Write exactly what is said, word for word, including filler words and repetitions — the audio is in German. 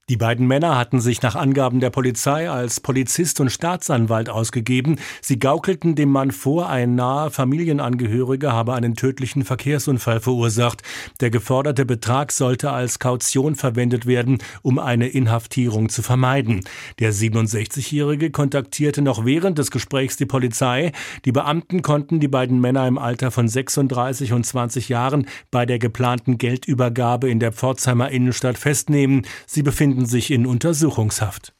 Die beiden Männer hatten sich nach Angaben der Polizei als Polizist und Staatsanwalt ausgegeben. Sie gaukelten dem Mann vor, ein naher Familienangehöriger habe einen tödlichen Verkehrsunfall verursacht. Der geforderte Betrag sollte als Kaution verwendet werden, um eine Inhaftierung zu vermeiden. Der siebenundsechzigjährige kontaktierte noch während des Gesprächs die Polizei. Die Beamten konnten die beiden Männer im Alter von sechsunddreißig und zwanzig Jahren bei der geplanten Geldübergabe in der Pforzheimer Innenstadt festnehmen. Sie befinden sich in Untersuchungshaft.